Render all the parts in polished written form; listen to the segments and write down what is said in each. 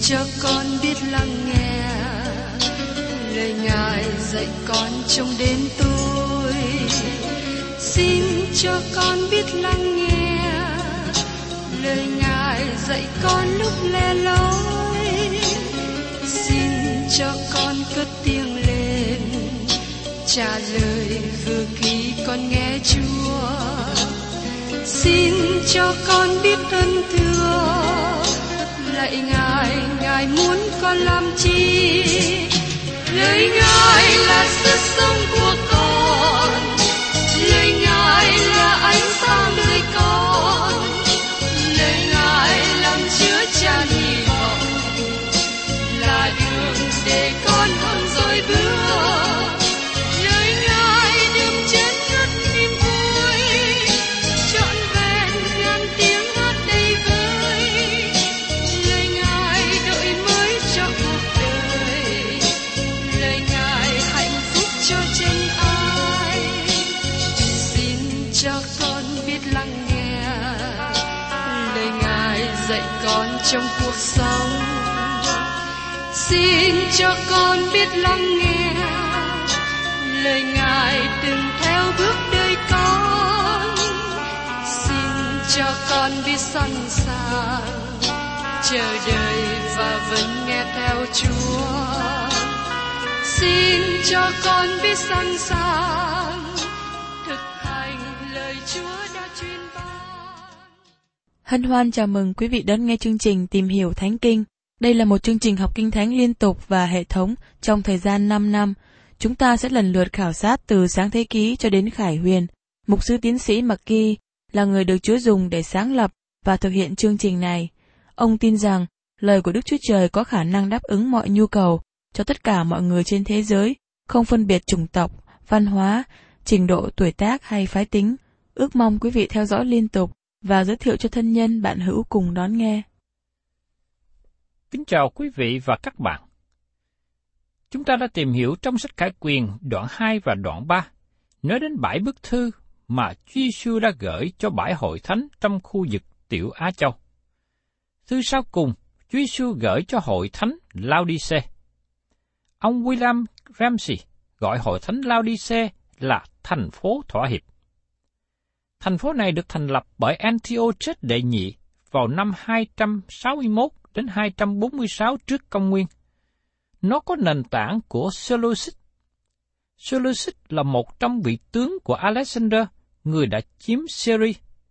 cho con biết lắng nghe lời Ngài dạy con trong đêm tối. Xin cho con biết lắng nghe lời Ngài dạy con lúc lẻ loi. Xin cho con cất tiếng lên trả lời vừa khi con nghe Chúa. Xin cho con biết ơn thưa lạy Ngài, Ngài muốn con làm chi? Lời Ngài là sức sống của con, lời Ngài là ánh sáng đời con, lời Ngài làm chứa chan hy vọng, là đường để con không dối bước. Lời Ngài đừng chết ngất niềm vui, trọn vẹn ngàn tiếng hát đầy vơi. Lời Ngài đổi mới cho cuộc đời, lời Ngài hạnh phúc cho chân ai. Xin cho con biết lắng nghe lời Ngài dạy con trong cuộc sống. Xin cho con biết lắng nghe lời Ngài từng theo bước đời con. Xin cho con biết sẵn sàng chờ đợi và vẫn nghe theo Chúa. Xin cho con biết sẵn sàng thực hành lời Chúa đã truyền ban. Hân hoan chào mừng quý vị đón nghe chương trình Tìm hiểu Thánh Kinh. Đây là một chương trình học Kinh Thánh liên tục và hệ thống trong thời gian 5 năm. Chúng ta sẽ lần lượt khảo sát từ Sáng Thế Ký cho đến Khải Huyền. Mục sư tiến sĩ McGee là người được Chúa dùng để sáng lập và thực hiện chương trình này. Ông tin rằng lời của Đức Chúa Trời có khả năng đáp ứng mọi nhu cầu cho tất cả mọi người trên thế giới, không phân biệt chủng tộc, văn hóa, trình độ tuổi tác hay phái tính. Ước mong quý vị theo dõi liên tục và giới thiệu cho thân nhân bạn hữu cùng đón nghe. Kính chào quý vị và các bạn. Chúng ta đã tìm hiểu trong sách Khải Quyền đoạn 2 và đoạn 3, nói đến 7 bức thư mà Chúa Giêsu đã gửi cho 7 hội thánh trong khu vực Tiểu Á Châu. Thư sau cùng, Chúa Giêsu gửi cho hội thánh Lao-đi-xê. Ông William Ramsey gọi hội thánh Lao-đi-xê là thành phố thỏa hiệp. Thành phố này được thành lập bởi Antiochus đệ nhị vào năm 261 đến 246 trước công nguyên. Nó có nền tảng của Seleucid. Seleucid là một trong vị tướng của Alexander, người đã chiếm Syria.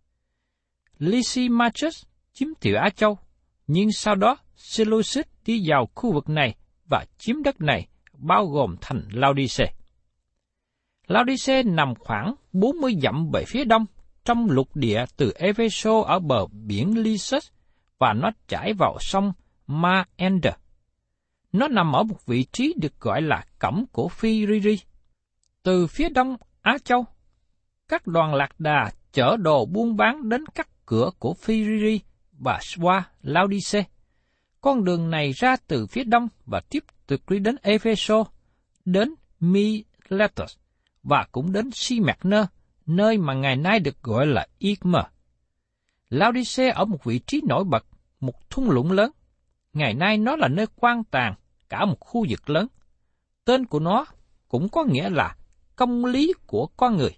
Lysimachus chiếm Tiểu Á Châu, nhưng sau đó Seleucid đi vào khu vực này và chiếm đất này, bao gồm thành Lao-đi-xê. Lao-đi-xê nằm khoảng 40 dặm về phía đông, trong lục địa từ Epheso ở bờ biển Lysus, và nó chảy vào sông Maeander. Nó nằm ở một vị trí được gọi là cổng của Phi-ri-ri. Từ phía đông Á Châu, các đoàn lạc đà chở đồ buôn bán đến các cửa của Phi-ri-ri và qua Lao-đi-xê. Con đường này ra từ phía đông và tiếp tục đi đến Epheso, đến Miletus và cũng đến Si-mạc-nơ, nơi mà ngày nay được gọi là Igmer. Lao-đi-xê ở một vị trí nổi bật, một thung lũng lớn. Ngày nay nó là nơi quan tàn cả một khu vực lớn. Tên của nó cũng có nghĩa là công lý của con người.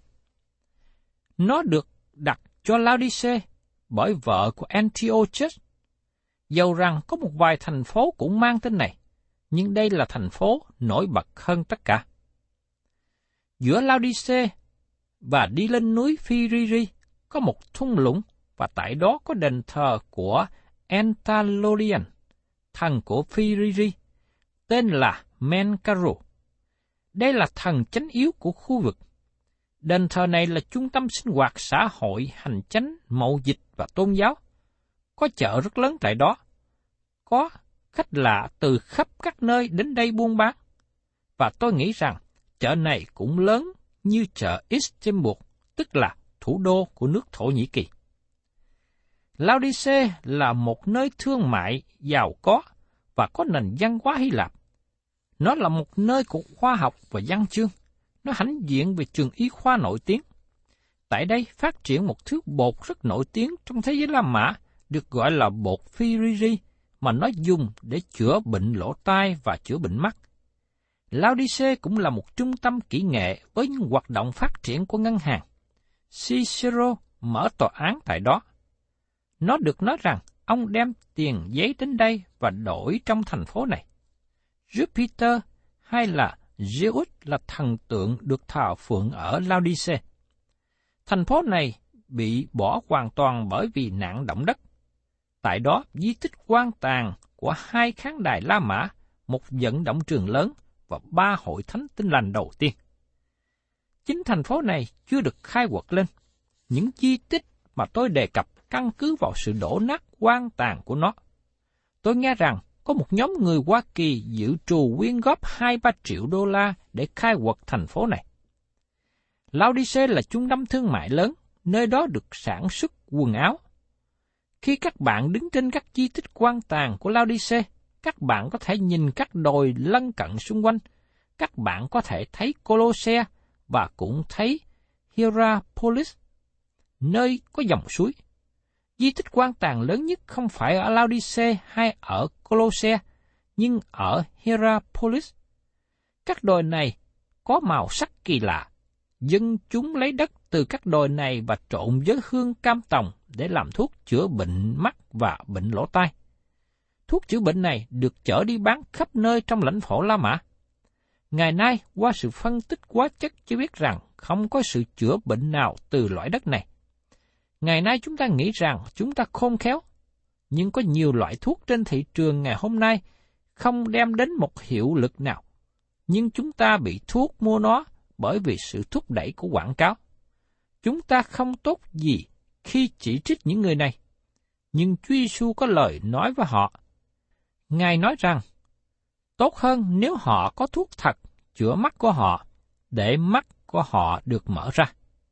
Nó được đặt cho Lao-đi-xê bởi vợ của Antiochus. Dầu rằng có một vài thành phố cũng mang tên này, nhưng đây là thành phố nổi bật hơn tất cả. Giữa Lao-đi-xê và đi lên núi Phi-ri-ri có một thung lũng, và tại đó có đền thờ của Entalorian, thần của Phi-ri-ri, tên là Menkaru. Đây là thần chánh yếu của khu vực. Đền thờ này là trung tâm sinh hoạt xã hội, hành chánh, mậu dịch và tôn giáo. Có chợ rất lớn tại đó. Có khách lạ từ khắp các nơi đến đây buôn bán. Và tôi nghĩ rằng chợ này cũng lớn như chợ Istanbul, tức là thủ đô của nước Thổ Nhĩ Kỳ. Lao-đi-xê là một nơi thương mại giàu có và có nền văn hóa Hy Lạp. Nó là một nơi của khoa học và văn chương. Nó hãnh diện về trường y khoa nổi tiếng. Tại đây phát triển một thứ bột rất nổi tiếng trong thế giới La Mã, được gọi là bột Phi-ri-ri, mà nó dùng để chữa bệnh lỗ tai và chữa bệnh mắt. Laodice cũng là một trung tâm kỹ nghệ với những hoạt động phát triển của ngân hàng. Cicero mở tòa án tại đó. Nó được nói rằng ông đem tiền giấy đến đây và đổi trong thành phố này. Jupiter hay là Zeus là thần tượng được thờ phượng ở Laodice. Thành phố này bị bỏ hoàn toàn bởi vì nạn động đất. Tại đó, di tích quan tàn của 2 khán đài La Mã, một vận động trường lớn và 3 hội thánh Tin Lành đầu tiên. Chính thành phố này chưa được khai quật lên. Những di tích mà tôi đề cập căn cứ vào sự đổ nát quan tàn của nó. Tôi nghe rằng có một nhóm người Hoa Kỳ dự trù quyên góp 2-3 triệu đô la để khai quật thành phố này. Laodice là trung tâm thương mại lớn, nơi đó được sản xuất quần áo. Khi các bạn đứng trên các di tích quan tàn của Laodice, các bạn có thể nhìn các đồi lân cận xung quanh. Các bạn có thể thấy Colosseum và cũng thấy Hierapolis, nơi có dòng suối. Di tích quan tàn lớn nhất không phải ở Laodice hay ở Colosseum, nhưng ở Hierapolis. Các đồi này có màu sắc kỳ lạ. Dân chúng lấy đất từ các đồi này và trộn với hương cam tòng để làm thuốc chữa bệnh mắt và bệnh lỗ tai. Thuốc chữa bệnh này được chở đi bán khắp nơi trong lãnh thổ La Mã. Ngày nay, qua sự phân tích hóa chất cho biết rằng không có sự chữa bệnh nào từ loại đất này. Ngày nay chúng ta nghĩ rằng chúng ta khôn khéo, nhưng có nhiều loại thuốc trên thị trường ngày hôm nay không đem đến một hiệu lực nào. Nhưng chúng ta bị thuốc mua nó bởi vì sự thúc đẩy của quảng cáo. Chúng ta không tốt gì khi chỉ trích những người này. Nhưng Chúa Giêsu có lời nói với họ. Ngài nói rằng, tốt hơn nếu họ có thuốc thật chữa mắt của họ, để mắt của họ được mở ra.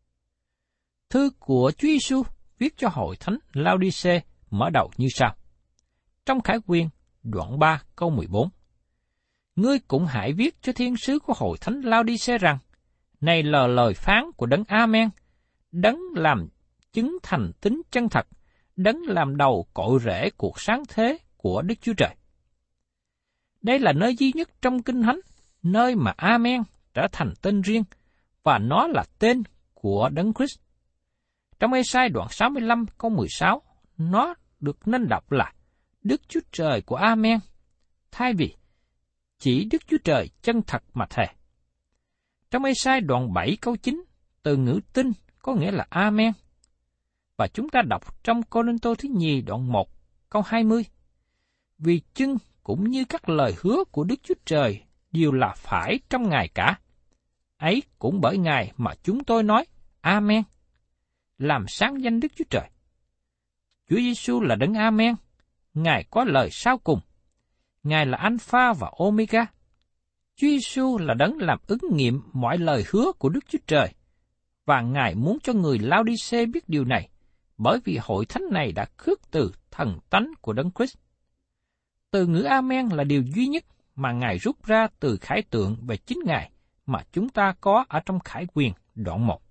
Thư của Chúa Giêsu viết cho hội thánh Laodice mở đầu như sau. Trong Khải Huyền, đoạn 3 câu 14. Ngươi cũng hãy viết cho thiên sứ của hội thánh Laodice rằng, này là lời phán của đấng Amen, đấng làm chứng thành tính chân thật, đấng làm đầu cội rễ cuộc sáng thế của Đức Chúa Trời. Đây là nơi duy nhất trong Kinh Thánh, nơi mà Amen trở thành tên riêng, và nó là tên của Đấng Christ. Trong Ê-sai đoạn 65 câu 16, nó được nên đọc là Đức Chúa Trời của Amen, thay vì chỉ Đức Chúa Trời chân thật mà thề. Trong Ê-sai đoạn 7 câu 9, từ ngữ tin có nghĩa là Amen. Và chúng ta đọc trong Cô-rinh-tô thứ nhì đoạn 1 câu 20, vì chưng cũng như các lời hứa của Đức Chúa Trời đều là phải trong Ngài cả. Ấy cũng bởi Ngài mà chúng tôi nói Amen, làm sáng danh Đức Chúa Trời. Chúa Giêsu là đấng Amen, Ngài có lời sau cùng. Ngài là Alpha và Omega. Chúa Giêsu là đấng làm ứng nghiệm mọi lời hứa của Đức Chúa Trời, và Ngài muốn cho người Laodice biết điều này, bởi vì hội thánh này đã khước từ thần tánh của Đấng Christ. Từ ngữ Amen là điều duy nhất mà Ngài rút ra từ khải tượng về chính Ngài mà chúng ta có ở trong Khải Huyền đoạn 1.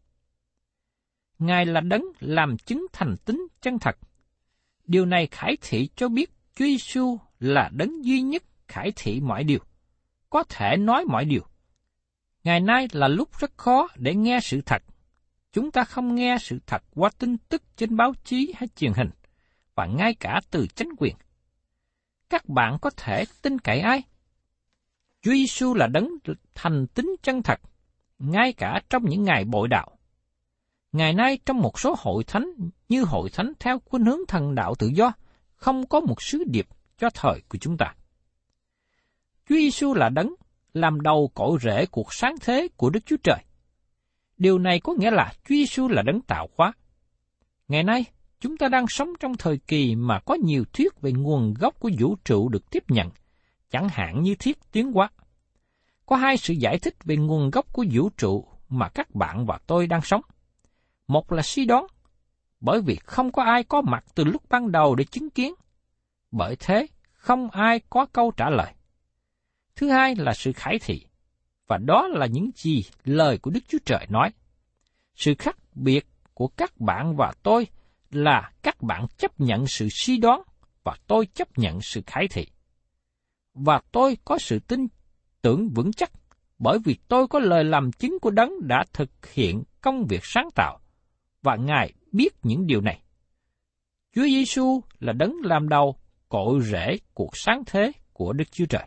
Ngài là đấng làm chứng thành tính chân thật. Điều này khải thị cho biết Chúa Giêsu là đấng duy nhất khải thị mọi điều, có thể nói mọi điều. Ngày nay là lúc rất khó để nghe sự thật. Chúng ta không nghe sự thật qua tin tức trên báo chí hay truyền hình, và ngay cả từ chánh quyền. Các bạn có thể tin cậy ai? Chúa Giêsu là đấng thành tính chân thật, ngay cả trong những ngày bội đạo. Ngày nay trong một số hội thánh như hội thánh theo khuynh hướng thần đạo tự do, không có một sứ điệp cho thời của chúng ta. Chúa Giêsu là đấng làm đầu cội rễ cuộc sáng thế của Đức Chúa Trời. Điều này có nghĩa là Chúa Giêsu là đấng tạo hóa. Ngày nay, chúng ta đang sống trong thời kỳ mà có nhiều thuyết về nguồn gốc của vũ trụ được tiếp nhận, chẳng hạn như thuyết tiến hóa. Có hai sự giải thích về nguồn gốc của vũ trụ mà các bạn và tôi đang sống. Một là suy đoán, bởi vì không có ai có mặt từ lúc ban đầu để chứng kiến. Bởi thế, không ai có câu trả lời. Thứ hai là sự khải thị, và đó là những gì lời của Đức Chúa Trời nói. Sự khác biệt của các bạn và tôi là các bạn chấp nhận sự suy đoán, và tôi chấp nhận sự khải thị. Và tôi có sự tin tưởng vững chắc, bởi vì tôi có lời làm chứng của Đấng đã thực hiện công việc sáng tạo, và Ngài biết những điều này. Chúa Giêsu là Đấng làm đầu, cội rễ cuộc sáng thế của Đức Chúa Trời.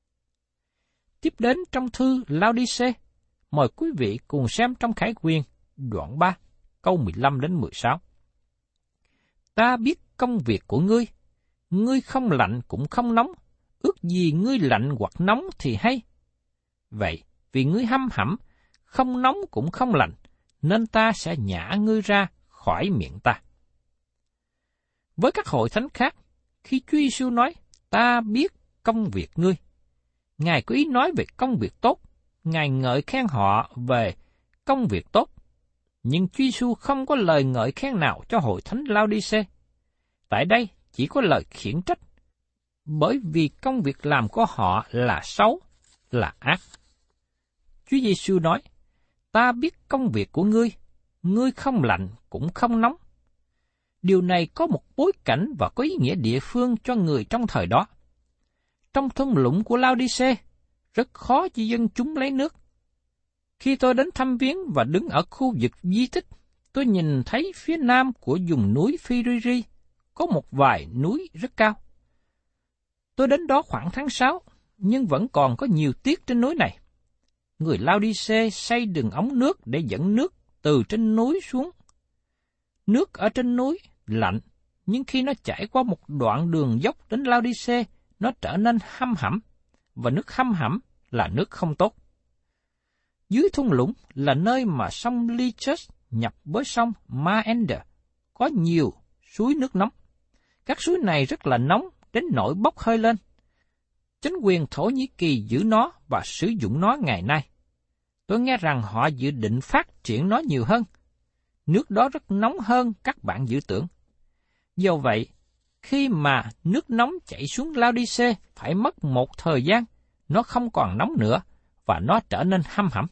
Tiếp đến trong thư Lao-đi-xê, mời quý vị cùng xem trong Khải Huyền đoạn 3, câu 15 đến 16. Ta biết công việc của ngươi, ngươi không lạnh cũng không nóng, ước gì ngươi lạnh hoặc nóng thì hay. Vậy, vì ngươi hăm hẩm, không nóng cũng không lạnh, nên ta sẽ nhả ngươi ra khỏi miệng ta. Với các hội thánh khác, khi Chúa Giêsu nói, ta biết công việc ngươi, Ngài có ý nói về công việc tốt, Ngài ngợi khen họ về công việc tốt. Nhưng Chúa Giêsu không có lời ngợi khen nào cho hội thánh Lao-đi-xê. Tại đây chỉ có lời khiển trách, bởi vì công việc làm của họ là xấu, là ác. Chúa Giêsu nói, ta biết công việc của ngươi, ngươi không lạnh cũng không nóng. Điều này có một bối cảnh và có ý nghĩa địa phương cho người trong thời đó. Trong thung lũng của Lao-đi-xê, rất khó cho dân chúng lấy nước. Khi tôi đến thăm viếng và đứng ở khu vực di tích, tôi nhìn thấy phía nam của vùng núi Phi-ri-ri có một vài núi rất cao. Tôi đến đó khoảng tháng 6, nhưng vẫn còn có nhiều tuyết trên núi này. Người Lao-đi-xê xây đường ống nước để dẫn nước từ trên núi xuống. Nước ở trên núi lạnh, nhưng khi nó chảy qua một đoạn đường dốc đến Lao-đi-xê, nó trở nên hăm hẩm, và nước hăm hẩm là nước không tốt. Dưới thung lũng là nơi mà sông Lycus nhập với sông Maender, có nhiều suối nước nóng. Các suối này rất là nóng đến nỗi bốc hơi lên. Chính quyền Thổ Nhĩ Kỳ giữ nó và sử dụng nó ngày nay. Tôi nghe rằng họ dự định phát triển nó nhiều hơn. Nước đó rất nóng hơn các bạn dự tưởng. Do vậy, khi mà nước nóng chảy xuống Lao-đi-xê phải mất một thời gian, nó không còn nóng nữa và nó trở nên hăm hẩm.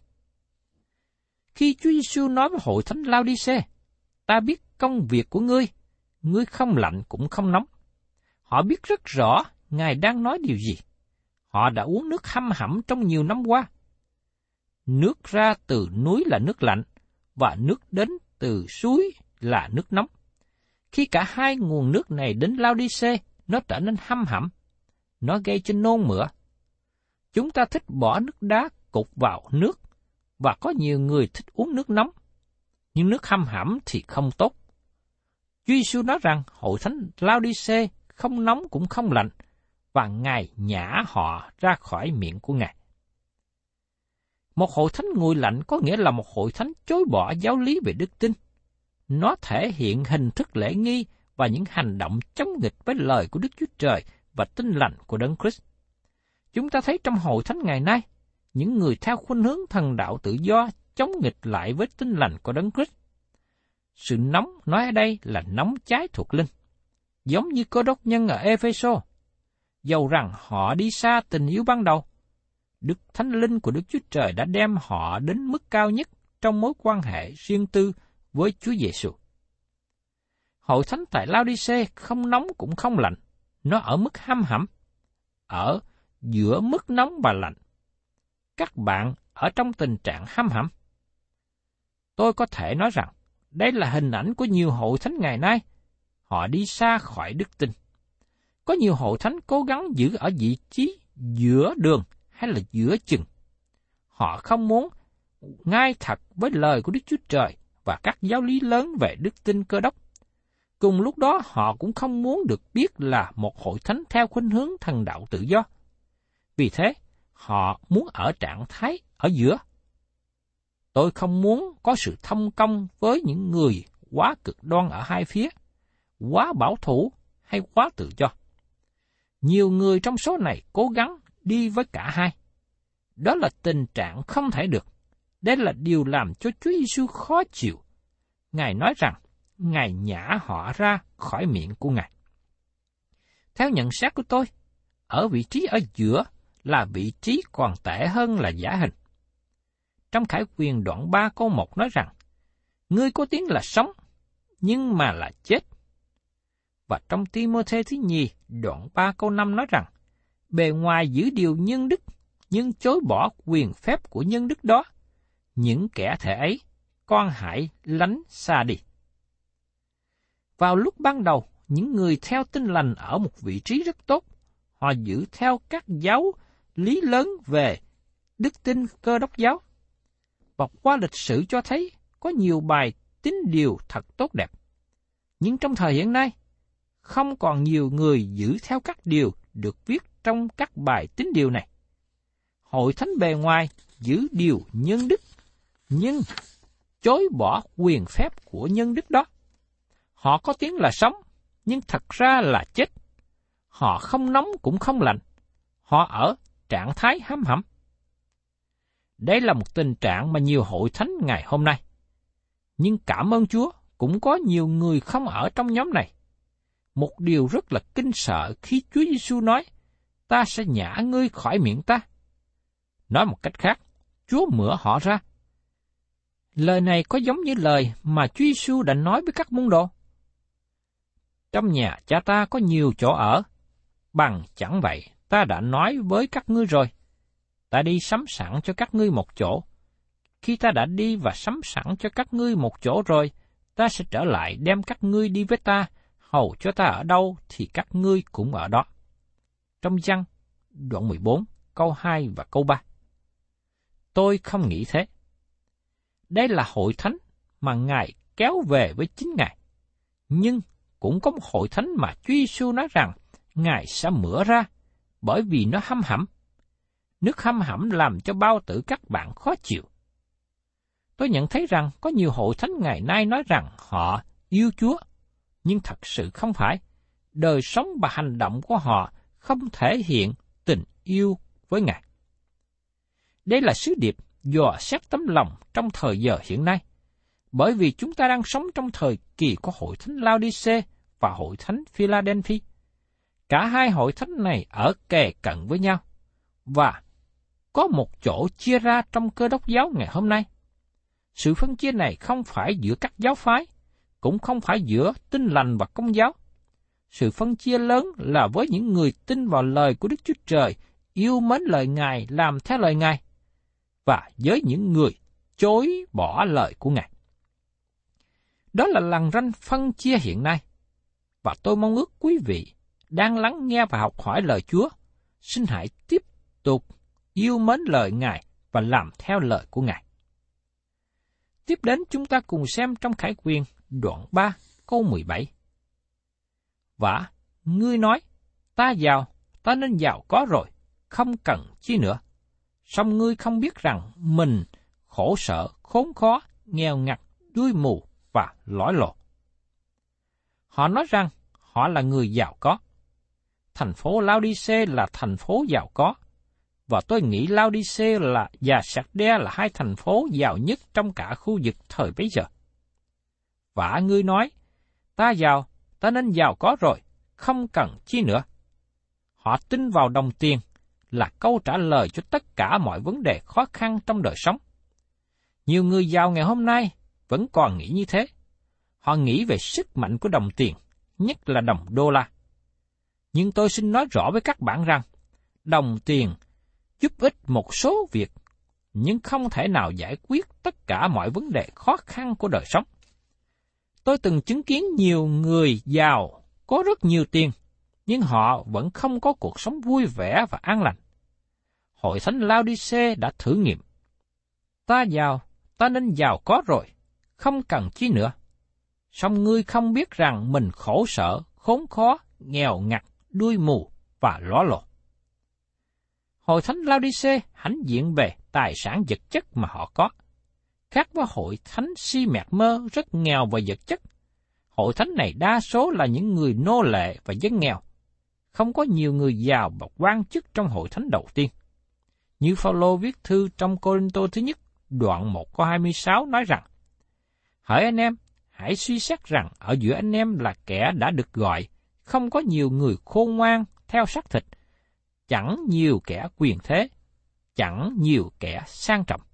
Khi Chúa Giêsu nói với hội thánh Lao-đi-xê, ta biết công việc của ngươi, ngươi không lạnh cũng không nóng. Họ biết rất rõ Ngài đang nói điều gì. Họ đã uống nước hăm hẩm trong nhiều năm qua. Nước ra từ núi là nước lạnh, và nước đến từ suối là nước nóng. Khi cả hai nguồn nước này đến Lao-đi-xê, nó trở nên hăm hẩm. Nó gây cho nôn mửa. Chúng ta thích bỏ nước đá cục vào nước, và có nhiều người thích uống nước nóng. Nhưng nước hăm hẩm thì không tốt. Chúa Giêsu nói rằng hội thánh Lao-đi-xê không nóng cũng không lạnh, và Ngài nhả họ ra khỏi miệng của Ngài. Một hội thánh nguội lạnh có nghĩa là một hội thánh chối bỏ giáo lý về đức tin. Nó thể hiện hình thức lễ nghi và những hành động chống nghịch với lời của Đức Chúa Trời và tin lành của Đấng Christ. Chúng ta thấy trong hội thánh ngày nay, những người theo khuynh hướng thần đạo tự do chống nghịch lại với tin lành của Đấng Christ. Sự nóng nói ở đây là nóng trái thuộc linh, giống như Cơ Đốc nhân ở Ê-phê-sô. Dầu rằng họ đi xa tình yêu ban đầu, Đức Thánh Linh của Đức Chúa Trời đã đem họ đến mức cao nhất trong mối quan hệ riêng tư với Chúa Giêsu. Hội thánh tại Lao-đi-xê không nóng cũng không lạnh, nó ở mức hăm hẩm, ở giữa mức nóng và lạnh. Các bạn ở trong tình trạng hăm hẩm. Tôi có thể nói rằng, đây là hình ảnh của nhiều hội thánh ngày nay. Họ đi xa khỏi đức tin. Có nhiều hội thánh cố gắng giữ ở vị trí giữa đường hay là giữa chừng. Họ không muốn ngay thật với lời của Đức Chúa Trời và các giáo lý lớn về đức tin Cơ Đốc. Cùng lúc đó họ cũng không muốn được biết là một hội thánh theo khuynh hướng thần đạo tự do. Vì thế, họ muốn ở trạng thái ở giữa. Tôi không muốn có sự thông công với những người quá cực đoan ở hai phía, quá bảo thủ hay quá tự do. Nhiều người trong số này cố gắng đi với cả hai. Đó là tình trạng không thể được. Đây là điều làm cho Chúa Giêsu khó chịu. Ngài nói rằng, Ngài nhả họ ra khỏi miệng của Ngài. Theo nhận xét của tôi, ở vị trí ở giữa là vị trí còn tệ hơn là giả hình. Trong Khải Huyền đoạn 3 câu 1 nói rằng, ngươi có tiếng là sống, nhưng mà là chết. Và trong Ti-mô-thê thứ nhì, đoạn 3 câu 5 nói rằng, bề ngoài giữ điều nhân đức, nhưng chối bỏ quyền phép của nhân đức đó. Những kẻ thể ấy, con hãy lánh xa đi. Vào lúc ban đầu, những người theo Tin Lành ở một vị trí rất tốt. Họ giữ theo các giáo lý lớn về đức tin Cơ Đốc giáo. Và qua lịch sử cho thấy có nhiều bài tín điều thật tốt đẹp. Nhưng trong thời hiện nay, không còn nhiều người giữ theo các điều được viết trong các bài tín điều này. Hội thánh bề ngoài giữ điều nhân đức, nhưng chối bỏ quyền phép của nhân đức đó. Họ có tiếng là sống, nhưng thật ra là chết. Họ không nóng cũng không lạnh. Họ ở trạng thái hăm hẩm. Đây là một tình trạng mà nhiều hội thánh ngày hôm nay. Nhưng cảm ơn Chúa, cũng có nhiều người không ở trong nhóm này. Một điều rất là kinh sợ khi Chúa Giêsu nói, ta sẽ nhả ngươi khỏi miệng ta. Nói một cách khác, Chúa mửa họ ra. Lời này có giống như lời mà Chúa Giêsu đã nói với các môn đồ. Trong nhà cha ta có nhiều chỗ ở, bằng chẳng vậy ta đã nói với các ngươi rồi. Ta đi sắm sẵn cho các ngươi một chỗ. Khi ta đã đi và sắm sẵn cho các ngươi một chỗ rồi, ta sẽ trở lại đem các ngươi đi với ta, hầu cho ta ở đâu thì các ngươi cũng ở đó. Trong Giăng, đoạn 14, câu 2 và câu 3. Tôi không nghĩ thế. Đây là hội thánh mà Ngài kéo về với chính Ngài. Nhưng cũng có một hội thánh mà Chúa Giêsu nói rằng Ngài sẽ mửa ra, bởi vì nó hăm hẩm. Nước hăm hẩm làm cho bao tử các bạn khó chịu. Tôi nhận thấy rằng có nhiều hội thánh ngày nay nói rằng họ yêu Chúa, nhưng thật sự không phải. Đời sống và hành động của họ không thể hiện tình yêu với Ngài. Đây là sứ điệp dò xét tấm lòng trong thời giờ hiện nay, bởi vì chúng ta đang sống trong thời kỳ của hội thánh Lao-đi-xê và hội thánh Phi-la-đen-phi. Cả hai hội thánh này ở kề cận với nhau, và có một chỗ chia ra trong Cơ Đốc giáo ngày hôm nay. Sự phân chia này không phải giữa các giáo phái, cũng không phải giữa Tin Lành và Công giáo. Sự phân chia lớn là với những người tin vào lời của Đức Chúa Trời, yêu mến lời Ngài, làm theo lời Ngài, và với những người chối bỏ lời của Ngài. Đó là lằn ranh phân chia hiện nay, và tôi mong ước quý vị đang lắng nghe và học hỏi lời Chúa, xin hãy tiếp tục yêu mến lời Ngài và làm theo lời của Ngài. Tiếp đến chúng ta cùng xem trong Khải Huyền đoạn 3 câu 17. Và ngươi nói, ta giàu, ta nên giàu có rồi, không cần chi nữa. Song ngươi không biết rằng mình khổ sở, khốn khó, nghèo ngặt, đuôi mù và lõi lồ. Họ nói rằng họ là người giàu có. Thành phố Lao-đi-xê là thành phố giàu có, và tôi nghĩ Lao-đi-xê và Sạc-đe là hai thành phố giàu nhất trong cả khu vực thời bấy giờ. Và ngươi nói, ta giàu, ta nên giàu có rồi, không cần chi nữa. Họ tin vào đồng tiền là câu trả lời cho tất cả mọi vấn đề khó khăn trong đời sống. Nhiều người giàu ngày hôm nay vẫn còn nghĩ như thế. Họ nghĩ về sức mạnh của đồng tiền, nhất là đồng đô la. Nhưng tôi xin nói rõ với các bạn rằng, đồng tiền giúp ích một số việc, nhưng không thể nào giải quyết tất cả mọi vấn đề khó khăn của đời sống. Tôi từng chứng kiến nhiều người giàu có rất nhiều tiền, nhưng họ vẫn không có cuộc sống vui vẻ và an lành. Hội thánh Lao-đi-xê đã thử nghiệm. Ta giàu, ta nên giàu có rồi, không cần chi nữa. Song ngươi không biết rằng mình khổ sở, khốn khó, nghèo ngặt, đuôi mù và ló lồ. Hội thánh Lao-đi-xê hãnh diện về tài sản vật chất mà họ có. Khác với hội thánh Si-mẹt-mơ rất nghèo về vật chất. Hội thánh này đa số là những người nô lệ và dân nghèo. Không có nhiều người giàu và quan chức trong hội thánh đầu tiên. Như Phao-lô viết thư trong Cô-rinh-tô thứ nhất, đoạn 1 câu 26 nói rằng, hỡi anh em, hãy suy xét rằng ở giữa anh em là kẻ đã được gọi, không có nhiều người khôn ngoan theo xác thịt, chẳng nhiều kẻ quyền thế, chẳng nhiều kẻ sang trọng.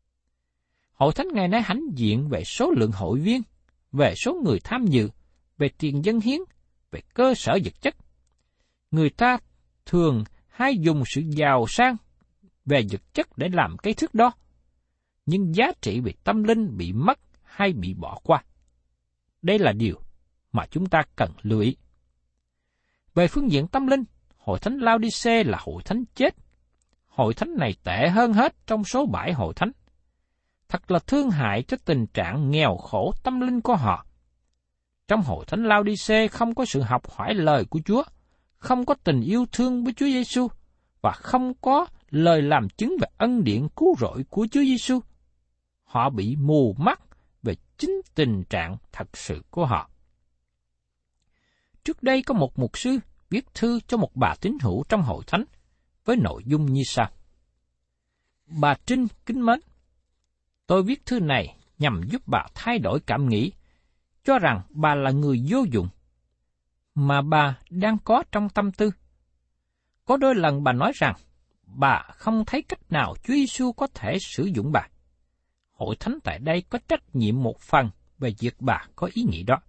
Hội thánh ngày nay hãnh diện về số lượng hội viên, về số người tham dự, về tiền dâng hiến, về cơ sở vật chất. Người ta thường hay dùng sự giàu sang về vật chất để làm cái thước đo, nhưng giá trị về tâm linh bị mất hay bị bỏ qua. Đây là điều mà chúng ta cần lưu ý. Về phương diện tâm linh, hội thánh Lao-đi-xê là hội thánh chết. Hội thánh này tệ hơn hết trong số 7 hội thánh. Thật là thương hại cho tình trạng nghèo khổ tâm linh của họ. Trong hội thánh Lao-đi-xê không có sự học hỏi lời của Chúa, không có tình yêu thương với Chúa Giêsu và không có lời làm chứng về ân điển cứu rỗi của Chúa Giêsu. Họ bị mù mắt về chính tình trạng thật sự của họ. Trước đây có một mục sư viết thư cho một bà tín hữu trong hội thánh với nội dung như sau: Bà Trinh kính mến, tôi viết thư này nhằm giúp bà thay đổi cảm nghĩ, cho rằng bà là người vô dụng mà bà đang có trong tâm tư. Có đôi lần bà nói rằng bà không thấy cách nào Chúa Giêsu có thể sử dụng bà. Hội thánh tại đây có trách nhiệm một phần về việc bà có ý nghĩ đó.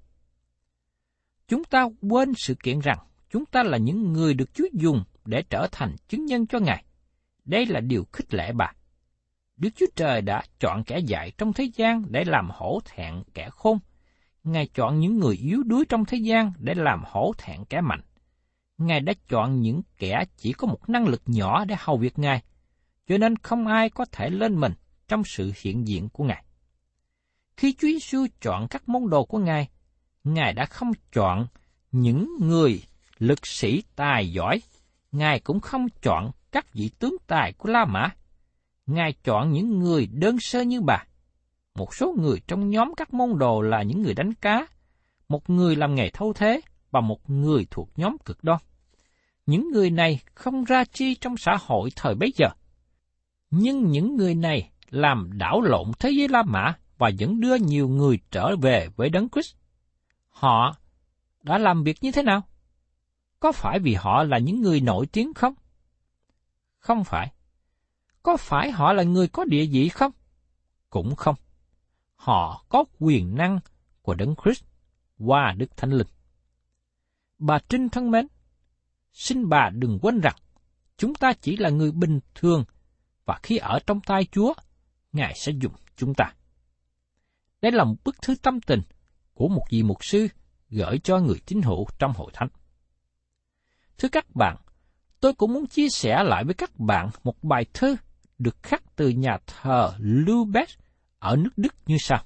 Chúng ta quên sự kiện rằng chúng ta là những người được Chúa dùng để trở thành chứng nhân cho Ngài. Đây là điều khích lệ bà. Đức Chúa Trời đã chọn kẻ dại trong thế gian để làm hổ thẹn kẻ khôn. Ngài chọn những người yếu đuối trong thế gian để làm hổ thẹn kẻ mạnh. Ngài đã chọn những kẻ chỉ có một năng lực nhỏ để hầu việc Ngài, cho nên không ai có thể lên mình trong sự hiện diện của Ngài. Khi Chúa Giêsu chọn các môn đồ của Ngài, Ngài đã không chọn những người lực sĩ tài giỏi, Ngài cũng không chọn các vị tướng tài của La Mã. Ngài chọn những người đơn sơ như bà. Một số người trong nhóm các môn đồ là những người đánh cá, một người làm nghề thâu thế và một người thuộc nhóm cực đoan. Những người này không ra chi trong xã hội thời bấy giờ. Nhưng những người này làm đảo lộn thế giới La Mã và vẫn đưa nhiều người trở về với Đấng Christ. Họ đã làm việc như thế nào? Có phải vì họ là những người nổi tiếng không? Không phải. Có phải họ là người có địa vị không? Cũng không. Họ có quyền năng của Đấng Christ qua Đức Thánh Linh. Bà Trinh thân mến, xin bà đừng quên rằng chúng ta chỉ là người bình thường và khi ở trong tay Chúa, Ngài sẽ dùng chúng ta. Đây là một bức thư tâm tình của một vị mục sư gửi cho người tín hữu trong hội thánh. Thưa các bạn, tôi cũng muốn chia sẻ lại với các bạn một bài thơ được khắc từ nhà thờ Lübeck ở nước Đức như sau.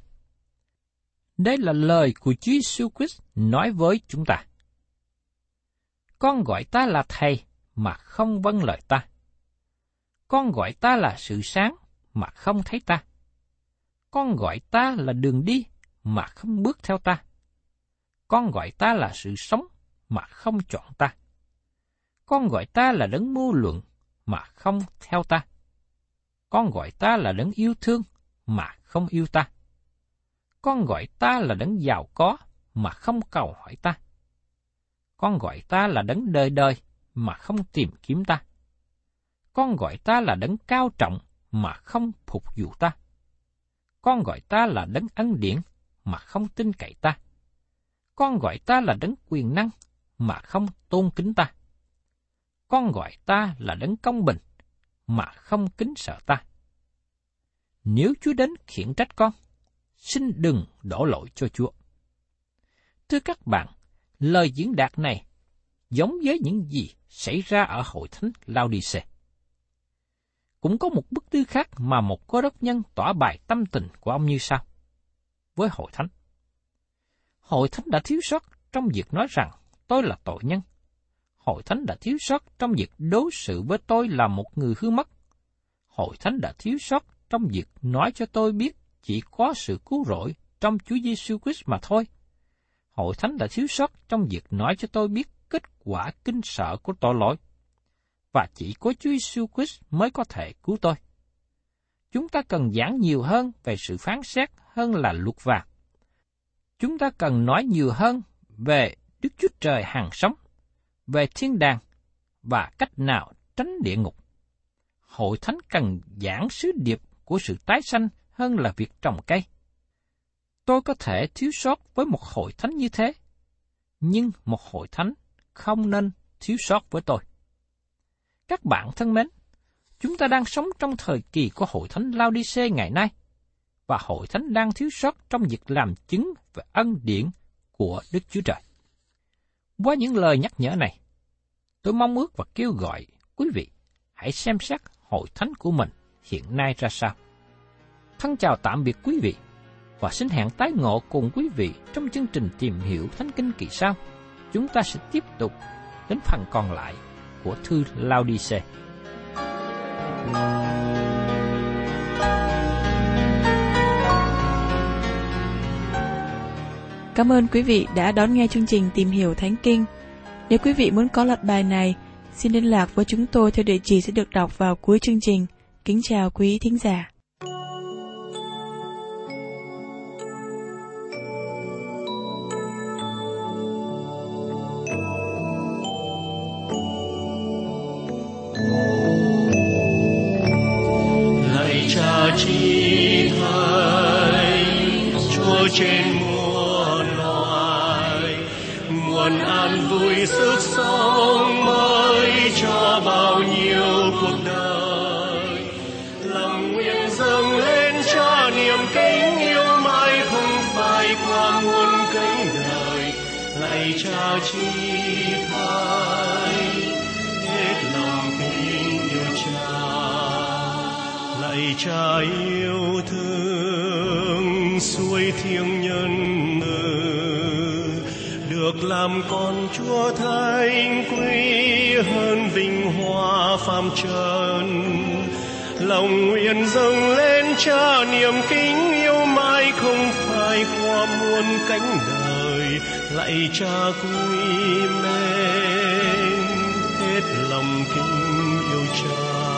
Đây là lời của Chúa Giêsu Christ nói với chúng ta. Con gọi ta là thầy mà không vâng lời ta. Con gọi ta là sự sáng mà không thấy ta. Con gọi ta là đường đi mà không bước theo ta. Con gọi ta là sự sống mà không chọn ta. Con gọi ta là đấng mưu luận mà không theo ta. Con gọi ta là đấng yêu thương mà không yêu ta. Con gọi ta là đấng giàu có mà không cầu hỏi ta. Con gọi ta là đấng đời đời mà không tìm kiếm ta. Con gọi ta là đấng cao trọng mà không phục vụ ta. Con gọi ta là đấng ân điển mà không tin cậy ta. Con gọi ta là đấng quyền năng mà không tôn kính ta. Con gọi ta là đấng công bình mà không kính sợ ta. Nếu Chúa đến khiển trách con, xin đừng đổ lỗi cho Chúa. Thưa các bạn, lời diễn đạt này giống với những gì xảy ra ở hội thánh Lao-đi-xê. Cũng có một bức thư khác mà một cơ đốc nhân tỏ bài tâm tình của ông như sau. Với hội thánh đã thiếu sót trong việc nói rằng tôi là tội nhân. Hội thánh đã thiếu sót trong việc đối xử với tôi là một người hư mất. Hội thánh đã thiếu sót trong việc nói cho tôi biết chỉ có sự cứu rỗi trong Chúa Giêsu Christ mà thôi. Hội thánh đã thiếu sót trong việc nói cho tôi biết kết quả kinh sợ của tội lỗi. Và chỉ có Chúa Giêsu Christ mới có thể cứu tôi. Chúng ta cần giảng nhiều hơn về sự phán xét hơn là luật vàng. Chúng ta cần nói nhiều hơn về Đức Chúa Trời hằng sống, về thiên đàng và cách nào tránh địa ngục. Hội thánh cần giảng sứ điệp của sự tái sanh hơn là việc trồng cây. Tôi có thể thiếu sót với một hội thánh như thế, nhưng một hội thánh không nên thiếu sót với tôi. Các bạn thân mến, chúng ta đang sống trong thời kỳ của hội thánh Lao-đi-xê ngày nay, và hội thánh đang thiếu sót trong việc làm chứng về ân điển của Đức Chúa Trời. Qua những lời nhắc nhở này, tôi mong ước và kêu gọi quý vị hãy xem xét hội thánh của mình hiện nay ra sao. Thân chào tạm biệt quý vị, và xin hẹn tái ngộ cùng quý vị trong chương trình tìm hiểu Thánh Kinh kỳ sau. Chúng ta sẽ tiếp tục đến phần còn lại của thư Lao-đi-xê. Cảm ơn quý vị đã đón nghe chương trình Tìm hiểu Thánh Kinh. Nếu quý vị muốn có loạt bài này, xin liên lạc với chúng tôi theo địa chỉ sẽ được đọc vào cuối chương trình. Kính chào quý thính giả. Lạy Cha chí thánh, Chúa trên muôn loài, nguồn an vui sức sống mới cho bao nhiêu cuộc đời. Lòng nguyện dâng lên Cha niềm kính yêu mãi không phai qua muôn cánh đời. Lạy Cha chí thánh, hết lòng kính yêu Cha. Lạy Cha yêu thương suối thiêng nhân được làm con Chúa thánh quý hơn vinh hoa phàm trần. Lòng nguyện dâng lên Cha niềm kính yêu mãi không phai qua muôn cánh đời. Lạy Cha quý mến, hết lòng kính yêu Cha.